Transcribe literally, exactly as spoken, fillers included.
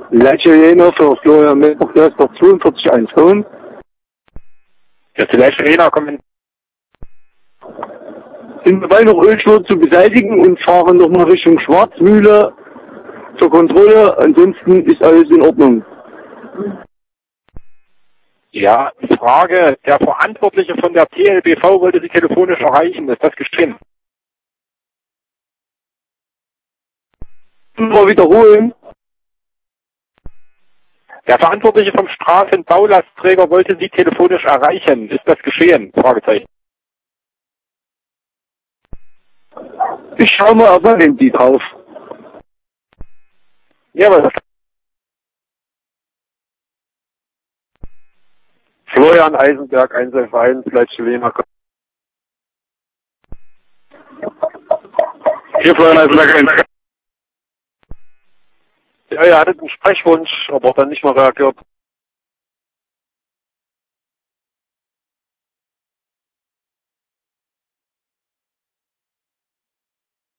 Leitcher für Florian Melchor zweiundvierzig eins fünf. Ja, vielleicht Arena kommen. Sind dabei noch Ölschwur zu beseitigen und fahren nochmal Richtung Schwarzmühle zur Kontrolle. Ansonsten ist alles in Ordnung. Ja, Frage, der Verantwortliche von der T L B V wollte Sie telefonisch erreichen. Ist das geschehen? Mal wiederholen. Der Verantwortliche vom Straßenbaulastträger wollte Sie telefonisch erreichen. Ist das geschehen? Fragezeichen. Ich schau mal auf mein Handy drauf. Ja, was? Florian Eisenberg, eins elf eins, Leitcher. Hier Florian Eisenberg eins. Ja, er hatte einen Sprechwunsch, aber dann nicht mehr reagiert.